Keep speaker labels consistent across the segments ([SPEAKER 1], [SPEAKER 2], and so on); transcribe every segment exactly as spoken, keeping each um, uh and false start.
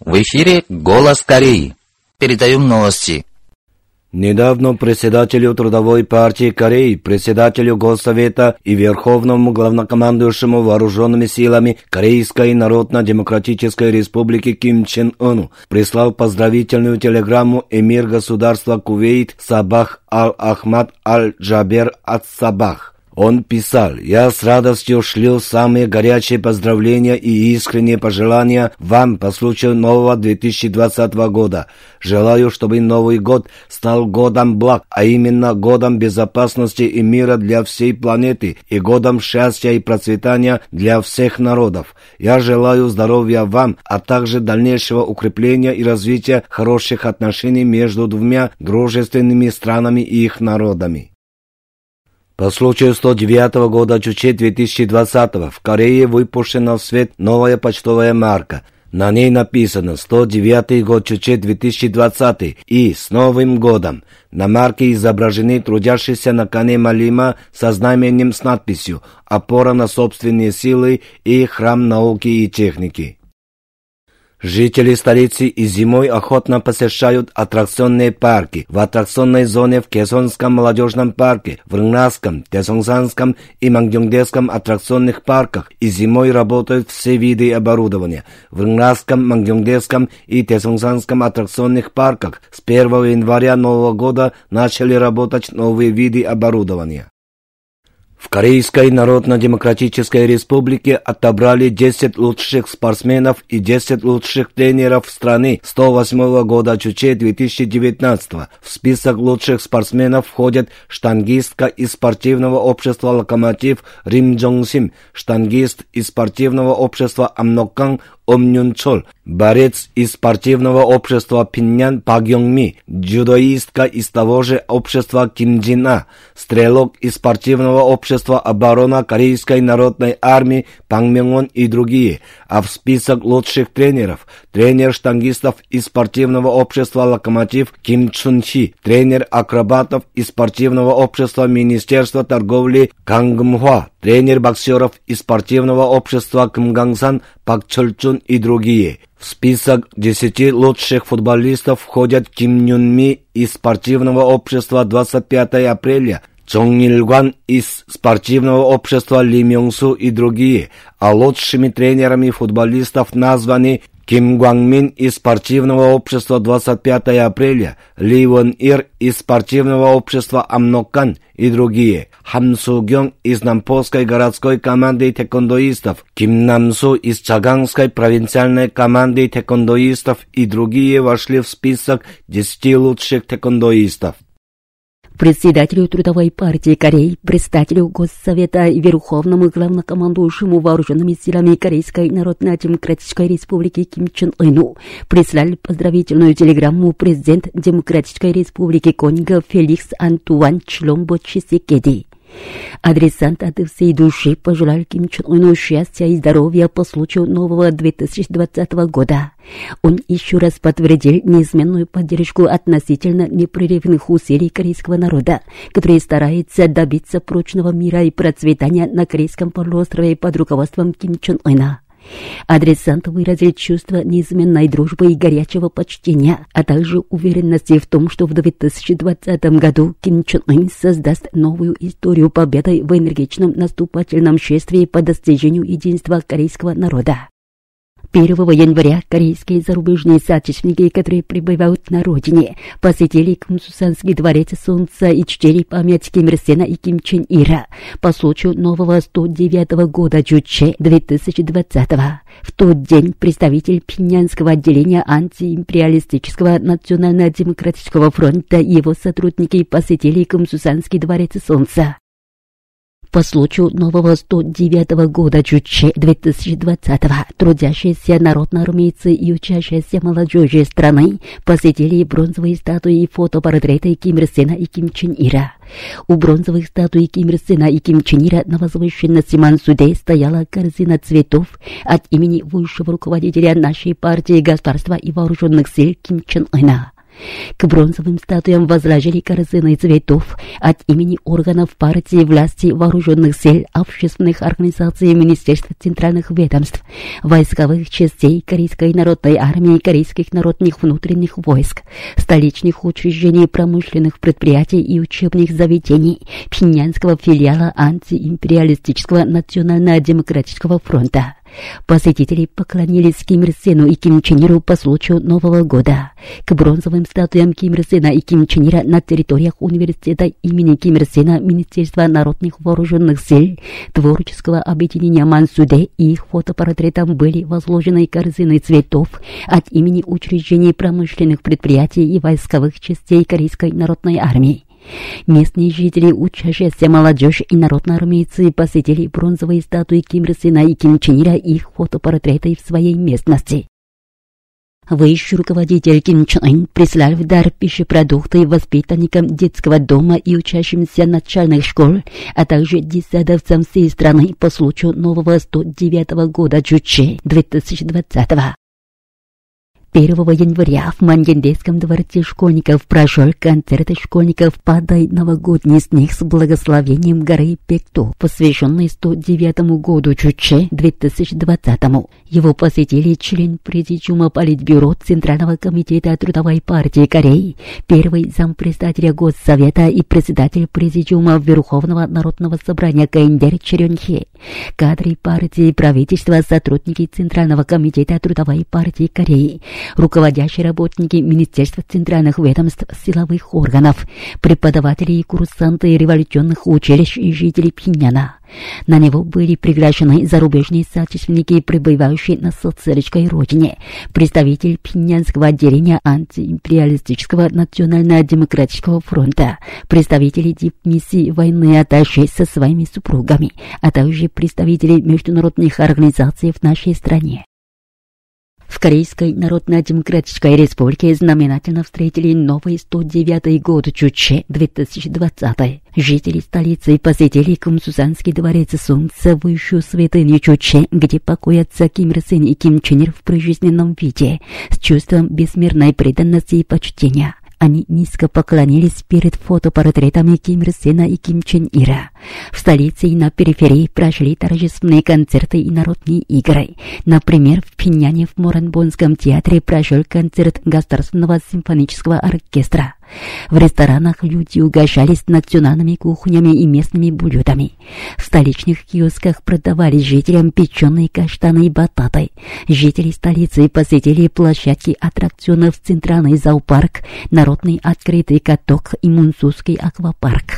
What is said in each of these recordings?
[SPEAKER 1] В эфире «Голос Кореи». Передаем новости.
[SPEAKER 2] Недавно председателю Трудовой партии Кореи, председателю Госсовета и верховному главнокомандующему вооруженными силами Корейской Народно-Демократической Республики Ким Чен Ыну прислал поздравительную телеграмму эмир государства Кувейт Сабах Аль-Ахмад Аль-Джабер ат-Сабах. Он писал: «Я с радостью шлю самые горячие поздравления и искренние пожелания вам по случаю нового две тысячи двадцатого года. Желаю, чтобы Новый год стал годом благ, а именно годом безопасности и мира для всей планеты и годом счастья и процветания для всех народов. Я желаю здоровья вам, а также дальнейшего укрепления и развития хороших отношений между двумя дружественными странами и их народами». По случаю сто девятого года Чучхе две тысячи двадцатого в Корее выпущена в свет новая почтовая марка. На ней написано «сто девятый год Чучхе две тысячи двадцатый» и «С Новым годом». На марке изображены трудящиеся на коне Малима со знаменем с надписью «Опора на собственные силы» и «Храм науки и техники». Жители столицы и зимой охотно посещают аттракционные парки. В аттракционной зоне в Кесонском молодежном парке, в Рнгнасском, Тесонгсанском и Мангёнгдэском аттракционных парках и зимой работают все виды оборудования. В Рнгнасском, Мангёнгдэском и Тесонгсанском аттракционных парках с первого января нового года начали работать новые виды оборудования. В Корейской Народно-Демократической Республике отобрали десять лучших спортсменов и десять лучших тренеров страны сто восьмого года Чучхе две тысячи девятнадцатого. В список лучших спортсменов входят штангистка из спортивного общества «Локомотив» Рим Джонг-сим, штангист из спортивного общества «Амноккang» Ом Юн-чол, борец из спортивного общества Пиньян Пак Йонг-ми, дзюдоистка из того же общества Ким Джин-а, стрелок из спортивного общества оборона Корейской народной армии Пак Мёng-вон и другие. А в список лучших тренеров тренер штангистов из спортивного общества «Локомотив» Ким Чун-си, тренер акробатов из спортивного общества Министерства торговли Кang Гым-хва, тренер боксеров из спортивного общества Кымгангсан Пак Чолчун и другие. В список десяти лучших футболистов входят Ким Юн-ми из спортивного общества двадцать пятого апреля, Чон Ил-гван из спортивного общества Ли Мёng-су и другие, а лучшими тренерами футболистов названы Ким Гван-мин из спортивного общества двадцать пятого апреля, Ли Вон-ир из спортивного общества Амноккан и другие, Хам Су-гёng из Нампольской городской команды тэквондоистов, Ким Нам-су из Чагангской провинциальной команды тэквондоистов и другие вошли в список десяти лучших тэквондоистов.
[SPEAKER 3] Председателю Трудовой партии Кореи, председателю Госсовета и верховному главнокомандующему вооруженными силами Корейской Народно-Демократической Республики Ким Чен Ыну прислали поздравительную телеграмму президент Демократической Республики Конго Феликс Антуан Чиломбо Чисекеди. Адресант от всей души пожелал Ким Чен Ыну счастья и здоровья по случаю нового две тысячи двадцатого года. Он еще раз подтвердил неизменную поддержку относительно непрерывных усилий корейского народа, который старается добиться прочного мира и процветания на Корейском полуострове под руководством Ким Чен Ына. Адресант выразил чувство неизменной дружбы и горячего почтения, а также уверенности в том, что в две тысячи двадцатом году Ким Чен Ын создаст новую историю победы в энергичном наступательном шествии по достижению единства корейского народа. первого января корейские зарубежные соотечественники, которые пребывают на родине, посетили Кумсусанский дворец солнца и чтили память Ким Ир Сена и Ким Чен Ира по случаю нового сто девятого года Чучхе две тысячи двадцатого. В тот день представитель Пиньянского отделения антиимпериалистического национально-демократического фронта и его сотрудники посетили Кумсусанский дворец солнца. По случаю нового сто девятого года Чучхе две тысячи двадцатого трудящиеся народноармейцы и учащиеся молодежи страны посетили бронзовые статуи и фотопортреты Ким Ир Сена и Ким Чен Ира. У бронзовых статуй Ким Ир Сена и Ким Чен Ира на возвышенности Мансуде стояла корзина цветов от имени высшего руководителя нашей партии государства и вооруженных сил Ким Чен Ына. К бронзовым статуям возложили корзины цветов от имени органов партии, власти, вооруженных сил, общественных организаций, министерств, центральных ведомств, войсковых частей Корейской народной армии, корейских народных внутренних войск, столичных учреждений, промышленных предприятий и учебных заведений, пхеньянского филиала антиимпериалистического национально-демократического фронта. Посетители поклонились Ким Ир Сену и Ким Чен Иру по случаю Нового года. К бронзовым статуям Ким Ир Сена и Ким Чен Ира на территориях университета имени Ким Ир Сена, Министерства народных вооруженных сил, творческого объединения Мансуде и их фотопортретам были возложены корзины цветов от имени учреждений промышленных предприятий и войсковых частей Корейской народной армии. Местные жители, учащаяся молодежь и народноармейцы посетили бронзовые статуи Ким Ир Сена и Ким Чен Ира и их фотопортреты в своей местности. Высший руководитель Ким Чен Ын прислал в дар пищепродукты воспитанникам детского дома и учащимся начальных школ, а также детсадовцам всей страны по случаю нового сто девятого года Чуче две тысячи двадцатого. первого января в Мангендейском дворце школьников прошел концерт школьников «Падай новогодний снег» с благословением горы Пекту, посвященный сто девятому году Чуче две тысячи двадцатому. Его посетили член Президиума Политбюро Центрального комитета Трудовой партии Кореи, первый зампредседателя Госсовета и председатель Президиума Верховного народного собрания КНДР Черен Хе, кадры партии, правительства, сотрудники Центрального комитета Трудовой партии Кореи, руководящие работники Министерства центральных ведомств, силовых органов, преподаватели и курсанты революционных училищ и жители Пхеньяна. На него были приглашены зарубежные соотечественники, пребывающие на социалистической родине, представитель Пхеньянского отделения антиимпериалистического национально-демократического фронта, представители дипмиссии войны атташе со своими супругами, а также представители международных организаций в нашей стране. В Корейской Народно-Демократической Республике знаменательно встретили новый сто девятый год Чуче две тысячи двадцатый. Жители столицы посетили Кумсусанский дворец Солнца, высшую святыню Чуче, где покоятся Ким Ир Сен и Ким Чен Ир в прижизненном виде, с чувством бессмерной преданности и почтения. Они низко поклонились перед фотопортретами Ким Ир Сена и Ким Чен Ира. В столице и на периферии прошли торжественные концерты и народные игры. Например, в Пхеньяне в Моранбонском театре прошел концерт Государственного симфонического оркестра. В ресторанах люди угощались национальными кухнями и местными блюдами. В столичных киосках продавались жителям печеные каштаны и бататы. Жители столицы посетили площадки аттракционов Центральный зоопарк, Народный открытый каток и Мунсусский аквапарк.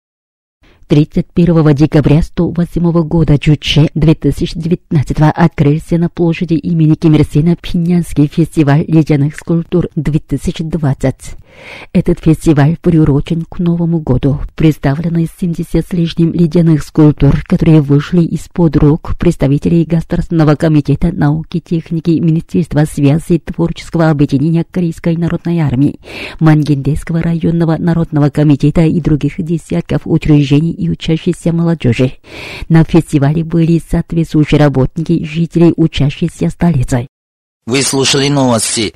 [SPEAKER 3] тридцать первого декабря сто восьмого года Чуче две тысячи девятнадцатого открылся на площади имени Ким Ир Сена Пхеньянский фестиваль ледяных скульптур две тысячи двадцать. Этот фестиваль приурочен к Новому году. Представлены семьдесят с лишним ледяных скульптур, которые вышли из-под рук представителей Государственного комитета науки, техники, Министерства связи, творческого объединения Корейской народной армии, Мангендейского районного народного комитета и других десятков учреждений и учащейся молодежи. На фестивале были соответствующие работники, жители учащейся столицы.
[SPEAKER 1] Вы слушали новости.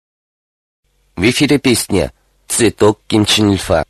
[SPEAKER 4] В эфире песня «Цветок Ким Чен Ильфа».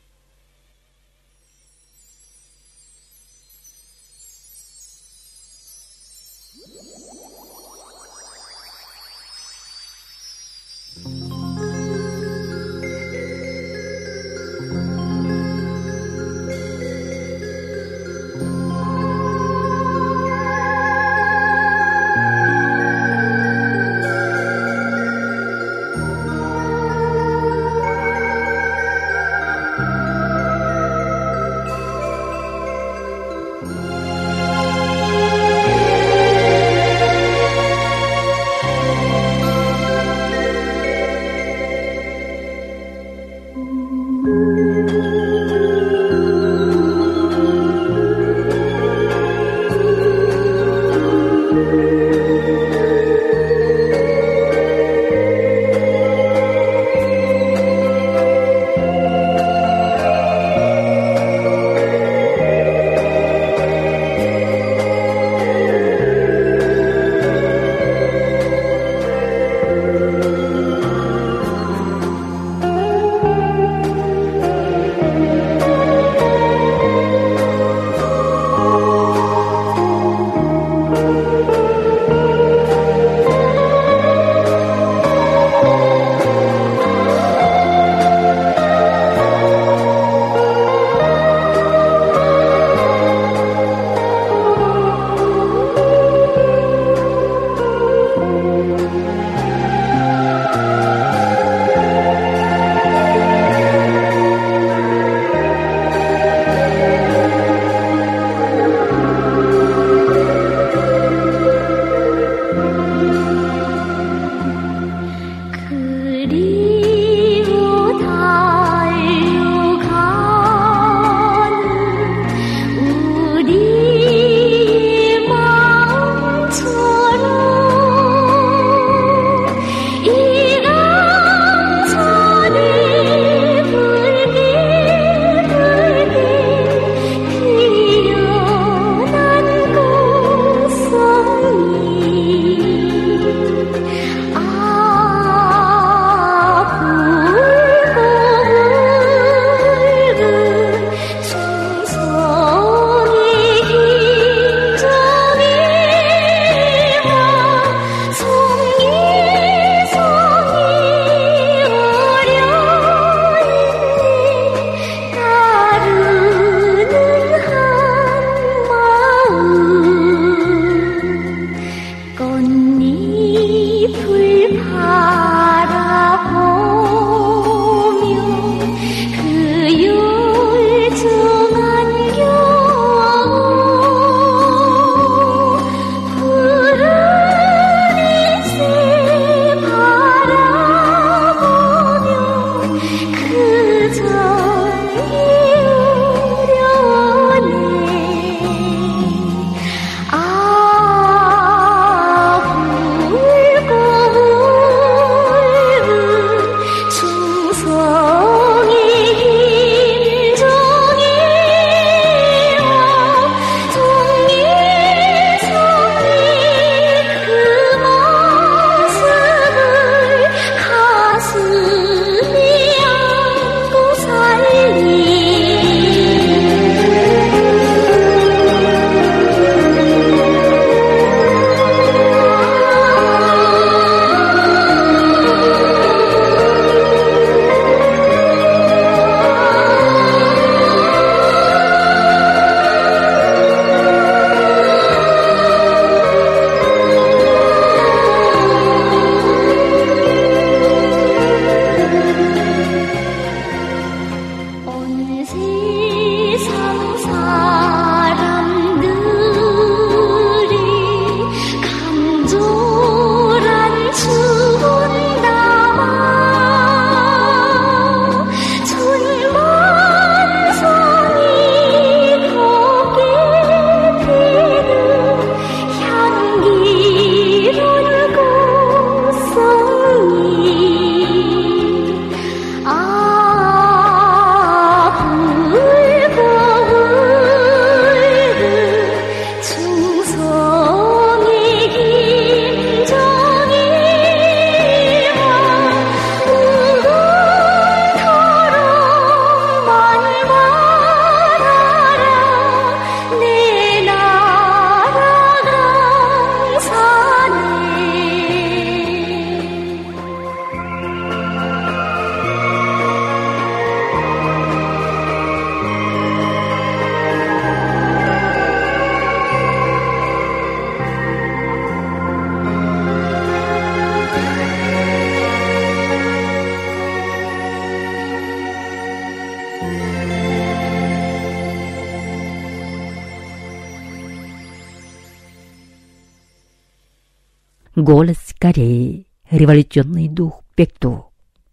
[SPEAKER 3] Голос Кореи. Революционный дух Пекту.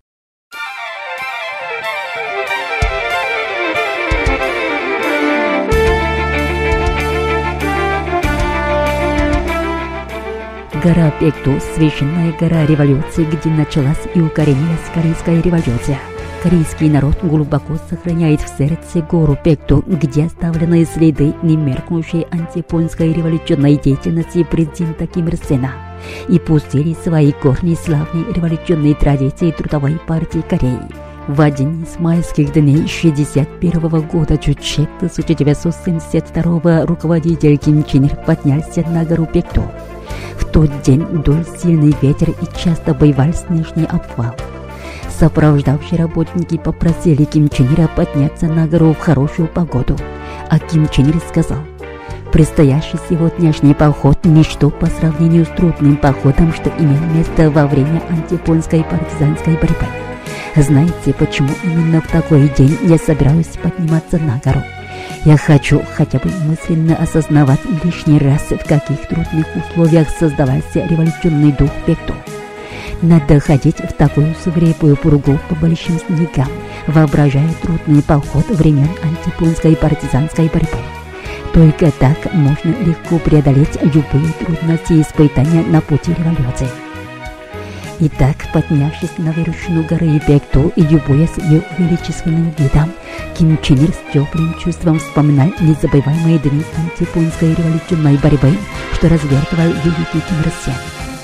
[SPEAKER 3] Гора Пекту – священная гора революции, где началась и укоренилась Корейская революция. Корейский народ глубоко сохраняет в сердце гору Пекту, где оставлены следы немеркнущей антияпонской революционной деятельности президента Ким Ир Сена и пустили свои корни славной революционной традиции Трудовой партии Кореи. В один из майских дней шестьдесят первого года Чучхе тысяча девятьсот семьдесят второго руководитель Ким Чен Ир поднялся на гору Пекту. В тот день дул сильный ветер и часто бывал снежный обвал. Сопровождавшие работники попросили Ким Чен Ира подняться на гору в хорошую погоду, а Ким Чен Ир сказал: «Предстоящий сегодняшний поход – ничто по сравнению с трудным походом, что имел место во время антияпонской партизанской борьбы. Знаете, почему именно в такой день я собираюсь подниматься на гору? Я хочу хотя бы мысленно осознавать лишний раз, в каких трудных условиях создавался революционный дух Пекту. Надо ходить в такую свирепую пургу по большим снегам, воображая трудный поход времен антияпонской партизанской борьбы. Только так можно легко преодолеть любые трудности и испытания на пути революции». Итак, поднявшись на вершину горы Пекту и любуясь ее величественным видом, Ким Чен Ир с теплым чувством вспоминал незабываемые дни антияпонской революционной борьбы, что развертывал великий Ким Ир Сен.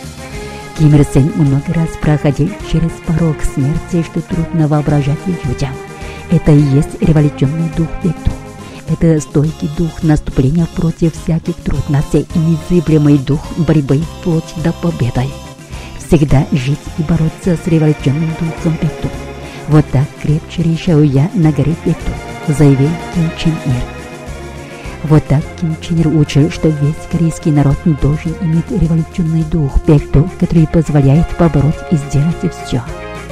[SPEAKER 3] Ким Ир Сен много раз проходил через порог смерти, что трудно воображать людям. Это и есть революционный дух Пекту. Это стойкий дух наступления против всяких трудностей и незыблемый дух борьбы вплоть до победы. Всегда жить и бороться с революционным духом Пекту. Вот так крепче решаю я на горе Пекту, заявил Ким Чен Ир. Вот так Ким Чен Ир учил, что весь корейский народ должен иметь революционный дух Пекту, который позволяет побороть и сделать все.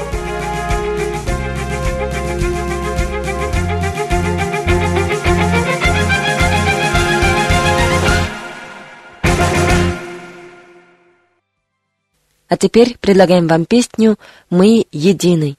[SPEAKER 5] А теперь предлагаем вам песню «Мы едины».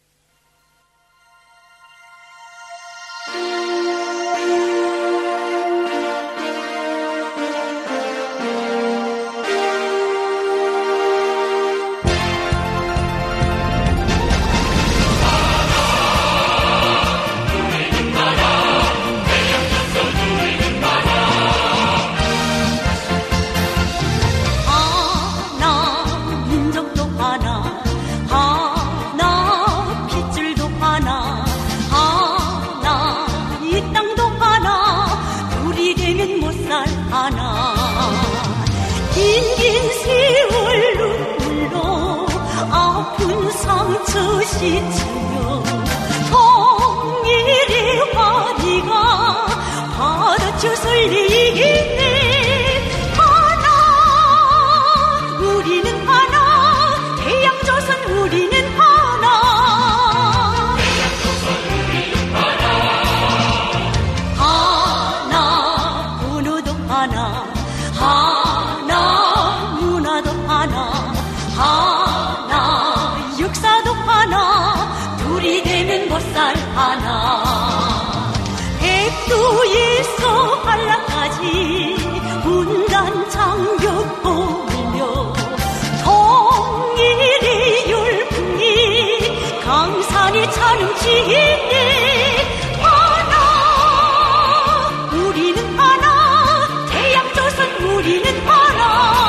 [SPEAKER 6] 씻으며 통일의 화리가 받아쳐설 리네. 하나 우리는 하나 태양조선 우리는 하나. 하나 번호도 하나 하나 문화도 하나 하나 역사도 하나 둘이 되면 못살 하나. 백두에서 한라까지 분단 장벽 보이며 통일의 열풍이 강산이 차는 지네. 하나 우리는 하나 태양조선 우리는 하나.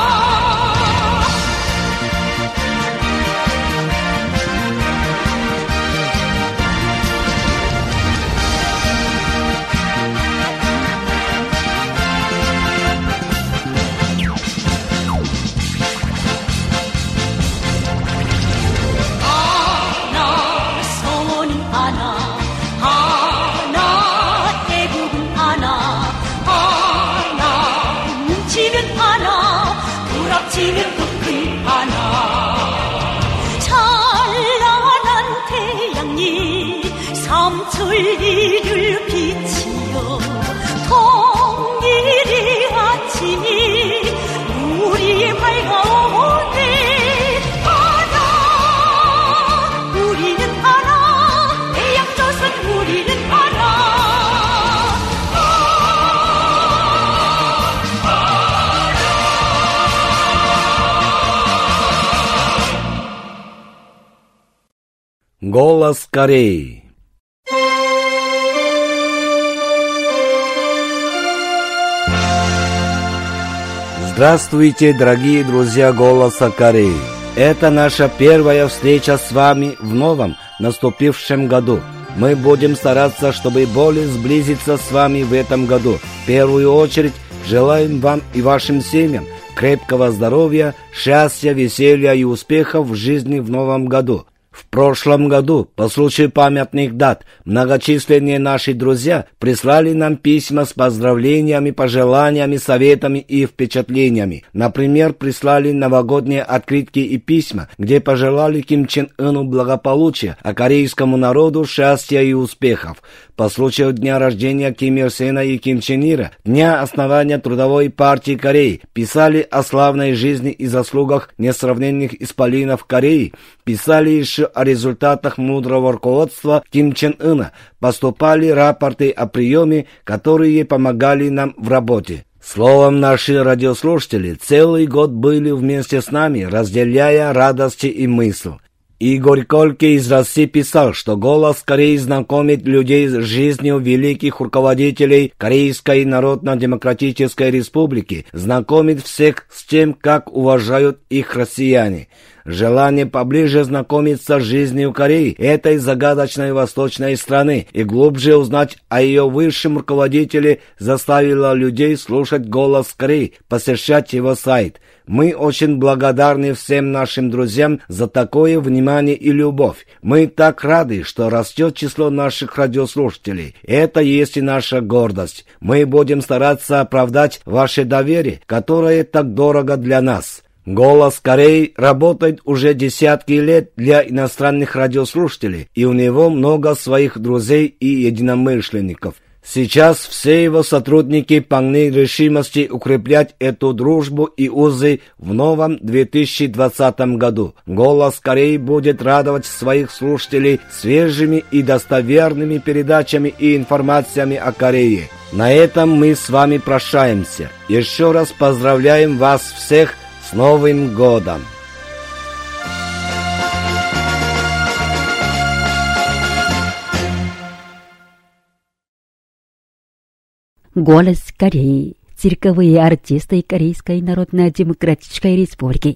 [SPEAKER 6] 지면 부푼 하나. 찬란한 태양이 삼천리를 비치며 통일의 아침이 우리의 밝아오니.
[SPEAKER 2] Голос Кореи. Здравствуйте, дорогие друзья Голоса Кореи. Это наша первая встреча с вами в новом, наступившем году. Мы будем стараться, чтобы более сблизиться с вами в этом году. В первую очередь, желаем вам и вашим семьям крепкого здоровья, счастья, веселья и успехов в жизни в новом году. В прошлом году, по случаю памятных дат, многочисленные наши друзья прислали нам письма с поздравлениями, пожеланиями, советами и впечатлениями. Например, прислали новогодние открытки и письма, где пожелали Ким Чен Ыну благополучия, а корейскому народу счастья и успехов. По случаю дня рождения Ким Ир Сена и Ким Чен Ира, дня основания Трудовой партии Кореи, писали о славной жизни и заслугах несравненных исполинов Кореи, писали еще о результатах мудрого руководства Ким Чен Ына, поступали рапорты о приеме, которые помогали нам в работе. Словом, наши радиослушатели целый год были вместе с нами, разделяя радости и мысли. Игорь Кольке из России писал, что «Голос Кореи» знакомит людей с жизнью великих руководителей Корейской Народно-Демократической Республики, знакомит всех с тем, как уважают их россияне. Желание поближе знакомиться с жизнью Кореи, этой загадочной восточной страны, и глубже узнать о ее высшем руководителе заставило людей слушать «Голос Кореи», посещать его сайт. Мы очень благодарны всем нашим друзьям за такое внимание и любовь. Мы так рады, что растет число наших радиослушателей. Это есть и наша гордость. Мы будем стараться оправдать ваше доверие, которое так дорого для нас. «Голос Кореи» работает уже десятки лет для иностранных радиослушателей, и у него много своих друзей и единомышленников. Сейчас все его сотрудники полны решимости укреплять эту дружбу и узы в новом две тысячи двадцатом году. «Голос Кореи» будет радовать своих слушателей свежими и достоверными передачами и информациями о Корее. На этом мы с вами прощаемся. Еще раз поздравляем вас всех с Новым годом!
[SPEAKER 3] Голос Кореи. Цирковые артисты Корейской Народно-Демократической Республики.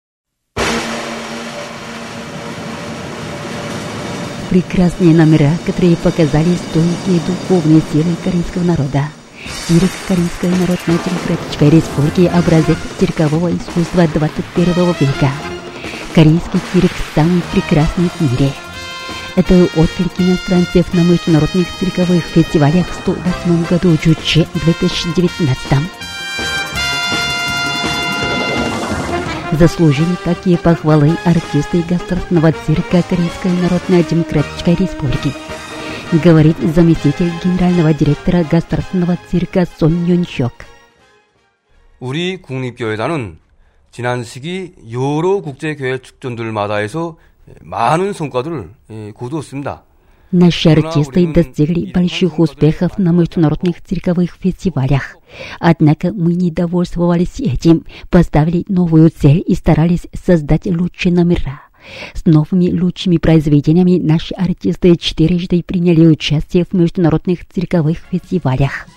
[SPEAKER 3] Прекрасные номера, которые показали стойкие духовные силы корейского народа. Цирк Корейской Народно-Демократической Республики – образец циркового искусства двадцать первого века. Корейский цирк самый прекрасный в мире. Это отклик иностранцев на международных цирковых фестивалях в сто восьмом году Джуче две тысячи девятнадцатом. Заслужили такие похвалы артисты государственного цирка Корейской Народно-Демократической Республики, говорит заместитель генерального директора государственного цирка Сон Юн-хёк.
[SPEAKER 7] 우리 국립교회단은 지난 시기 여러 국제교회 축전들마다 해서 많은 성과들을 거두었습니다.
[SPEAKER 3] Наши артисты достигли больших успехов на международных цирковых фестивалях. Однако мы не довольствовались этим, поставили новую цель и старались создать лучшие номера. С новыми лучшими произведениями наши артисты четырежды приняли участие в международных цирковых фестивалях.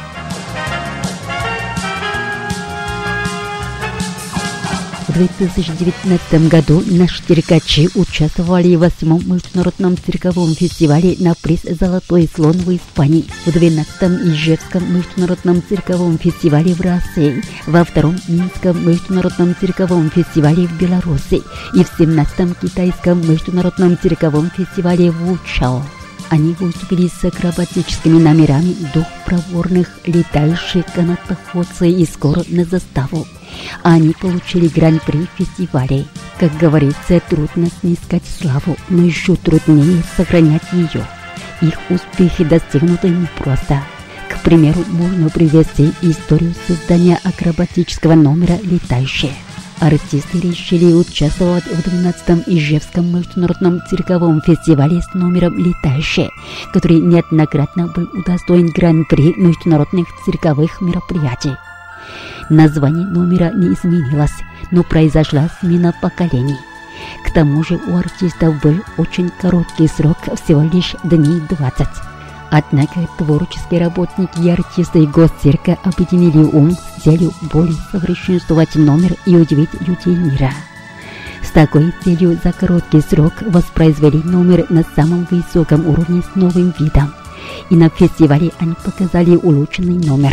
[SPEAKER 3] В две тысячи девятнадцатом году наши циркачи участвовали в восьмом международном цирковом фестивале на приз «Золотой слон» в Испании, в двенадцатом Ижевском международном цирковом фестивале в России, во втором Минском международном цирковом фестивале в Беларуси и в семнадцатом Китайском международном цирковом фестивале в Вучао. Они выступили с акробатическими номерами «Дух проворных», «Летающие канатоходцы» и «Скоро на заставу». Они получили гран-при фестивалей. Как говорится, трудно снискать славу, но еще труднее сохранять ее. Их успехи достигнуты непросто. К примеру, можно привести историю создания акробатического номера «Летающие». Артисты решили участвовать в двенадцатом Ижевском международном цирковом фестивале с номером «Летающие», который неоднократно был удостоен гран-при международных цирковых мероприятий. Название номера не изменилось, но произошла смена поколений. К тому же у артистов был очень короткий срок, всего лишь дней двадцать. Однако творческие работники и артисты госцирка объединили ум с целью более совершенствовать номер и удивить людей мира. С такой целью за короткий срок воспроизвели номер на самом высоком уровне с новым видом. И на фестивале они показали улучшенный номер.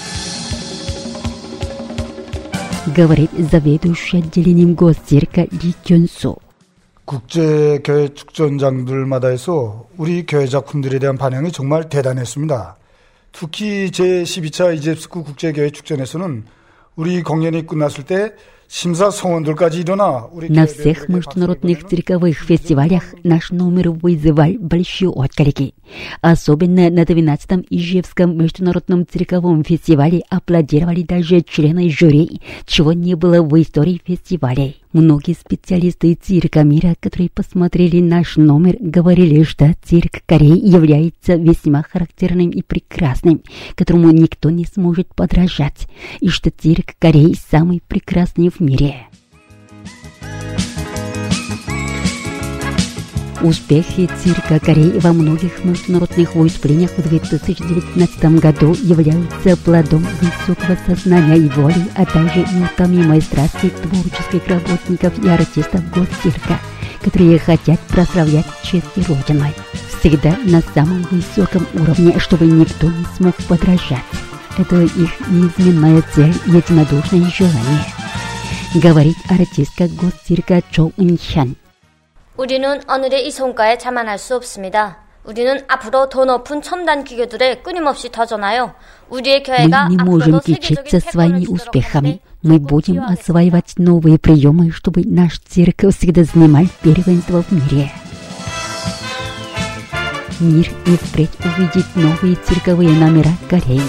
[SPEAKER 3] Говорит заведующий отделением госцирка Ли Кён-су.
[SPEAKER 8] 국제 교회 축전장들마다 해서 우리 교회 작품들에 대한 반응이 정말 대단했습니다. 특히 제십이 차 이집스크 국제교회 축전에서는 우리 공연이 끝났을 때
[SPEAKER 3] На всех международных цирковых фестивалях наш номер вызывал большие отклики. Особенно на двенадцатом Ижевском международном цирковом фестивале аплодировали даже члены жюри, чего не было в истории фестивалей. Многие специалисты цирка мира, которые посмотрели наш номер, говорили, что цирк Кореи является весьма характерным и прекрасным, которому никто не сможет подражать, и что цирк Кореи самый прекрасный в мире. Успехи цирка Кореи во многих международных выступлениях в две тысячи девятнадцатом году являются плодом высокого сознания и воли, а также неутомимой страсти творческих работников и артистов госцирка, которые хотят прославлять честь Родины. Всегда на самом высоком уровне, чтобы никто не смог подражать. Это их неизменная цель, единодушное желание. Говорит артистка госцирка Чо Ын-хян.
[SPEAKER 9] 우리는 오늘의 이 성과에 자만할 수 없습니다. 우리는 앞으로 더 높은 첨단 기교들에 끊임없이 도전하여 우리의 교회가
[SPEAKER 3] Мы не можем кичиться своими успехами. Мы будем осваивать новые приемы, чтобы наш цирк всегда занимал первенство в мире. Мир и впредь увидит новые цирковые номера Кореи.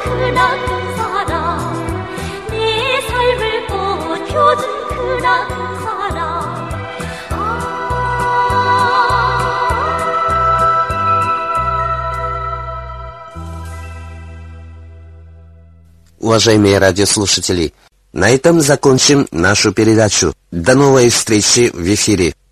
[SPEAKER 6] 크나큰 사랑 내 삶을 꽃펴준 크나큰 사랑
[SPEAKER 4] Уважаемые радиослушатели, на этом закончим нашу передачу. До новой встречи в эфире.